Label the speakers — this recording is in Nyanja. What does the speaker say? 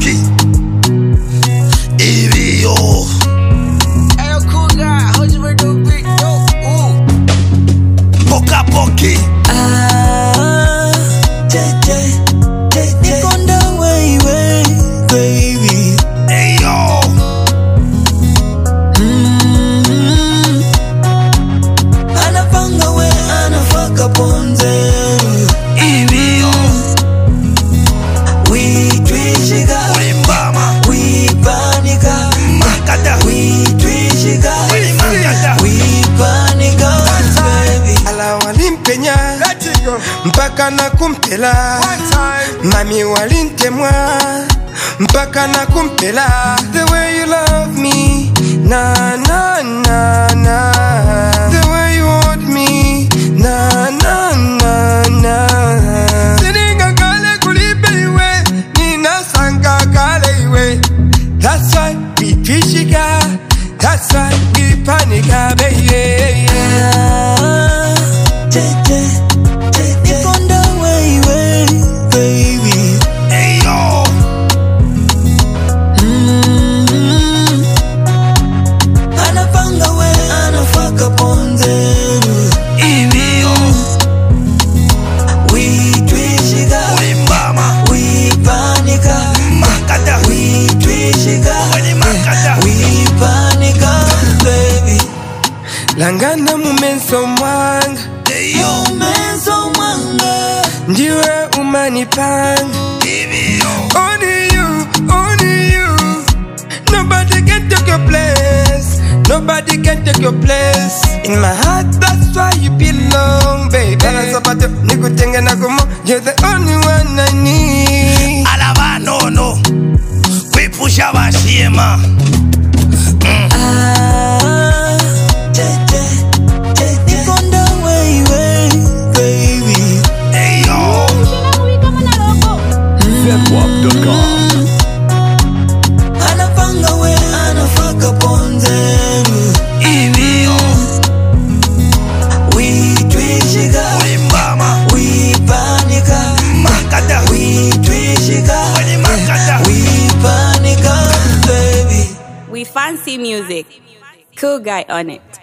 Speaker 1: Pocky. Evio.
Speaker 2: Ayo cool guy, hold you with the beat, yo. Ooh.
Speaker 1: Poca Pocky.
Speaker 3: Take on the way, baby.
Speaker 1: Hey yo.
Speaker 3: Anapanga we, anafaka ponze.
Speaker 1: Evio.
Speaker 3: We twishiga.
Speaker 1: Ulimbama.
Speaker 3: We panika.
Speaker 1: Makata.
Speaker 3: We twishiga.
Speaker 1: Ulimakata.
Speaker 3: We panika, baby.
Speaker 4: Ala walimpenya mpaka na kumpela, mami walintemwa mpaka na kumpela. The way you love me, na na na na. The way you hold me, na na na na. Sininga kale kulipe iwe, nina sanga kale iwe. That's why we twishika, that's why we panika, baby.
Speaker 3: Take on the way, baby.
Speaker 1: Hey yo.
Speaker 3: Anapanga we, anafaka ponze.
Speaker 1: Evio.
Speaker 3: We twishiga.
Speaker 1: Ulimbama.
Speaker 3: We panika.
Speaker 1: Makata.
Speaker 3: We twishiga.
Speaker 1: Ulimakata.
Speaker 3: We panika, baby.
Speaker 4: Langana mumenso mwanga,
Speaker 1: Hey yo.
Speaker 3: Umenzo mwanga.
Speaker 4: ndiwe umanipanga.
Speaker 1: Evio.
Speaker 4: Only you, only you. Nobody can take your place. Nobody can take your place. In my heart, that's why you belong, baby. Bala zapato, nikutenge na kumo. You're the only one I need.
Speaker 1: Alaba no no. Kwepusha bashima.
Speaker 3: Take on the way, baby.
Speaker 1: Hey yo.
Speaker 5: Zedwap.com.
Speaker 3: Anapanga we, anafaka ponze.
Speaker 1: Evio.
Speaker 3: We twishiga.
Speaker 1: Ulimbama.
Speaker 3: We panika.
Speaker 1: Makata.
Speaker 3: We twishiga.
Speaker 1: Ulimakata.
Speaker 3: We panika, baby.
Speaker 6: We fancy music. Cool guy on it.